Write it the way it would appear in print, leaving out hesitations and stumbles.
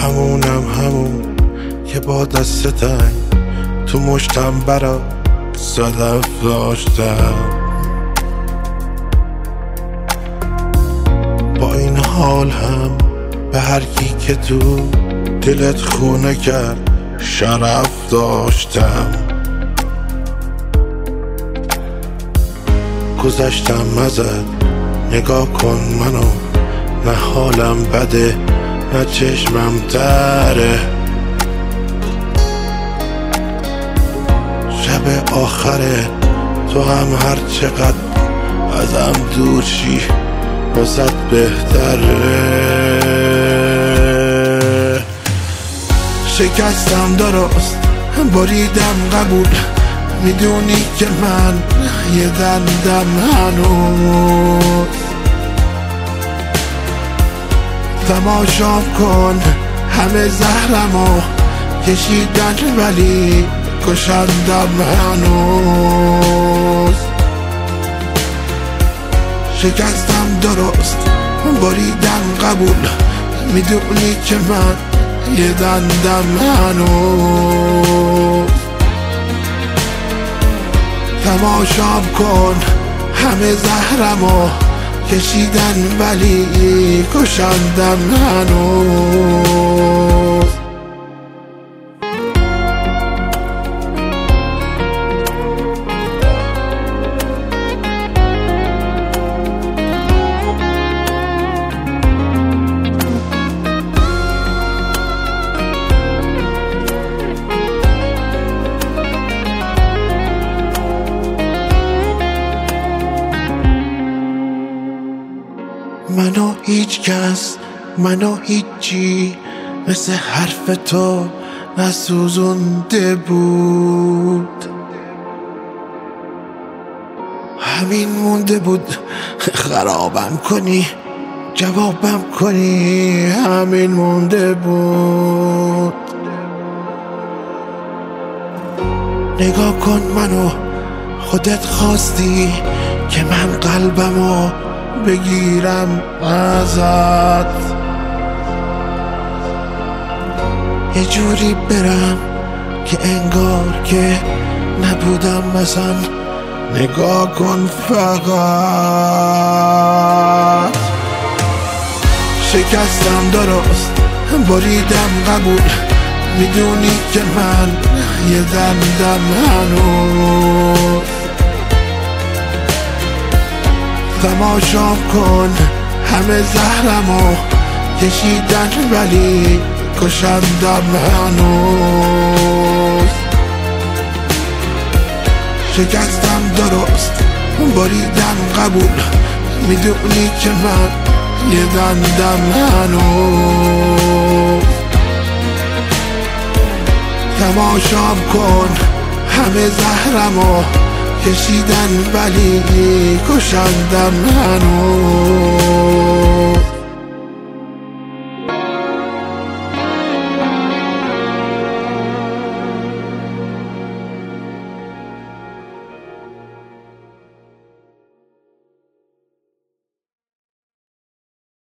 همون که با دست تنگ تو مشتم برا صدف داشتم. با این حال هم به هر کی که تو دلت خونه کرد شرف داشتم. گذشتم ازت نگاه کن منو، نه حالم بده نه چشمم تره. شب آخره تو هم هر چقدر ازم دور شی واسه بهتره. شکستم درست بریدم قبول، میدونی که من یه دندم هنوز. تماشام کن همه زهرمو کشیدن ولی کشندم هنوز. شکستم درست بریدم قبول، میدونی که من یه دندم هنوز. تماشام کن همه زهرمو کشیدن ولی کشندم هنوز. منو هیچ کس، منو هیچی مثل حرف تو نسوزونده بود. همین مونده بود خرابم کنی جوابم کنی، همین مونده بود. نگاه کن منو، خودت خواستی که من قلبمو بگیرم ازت، یه جوری برم که انگار که نبودم مثلا. نگاه کن فقط. شکستم درست بریدم قبول، میدونی که من یه دندم هنوز. تماشام کن همه زهرمو کشیدن ولی کشندم هنوز. شکستم درست بریدم قبول، میدونی که من یه دندم هنوز. تماشام کن همه زهرمو کشیدن ولی کشندم هنوز.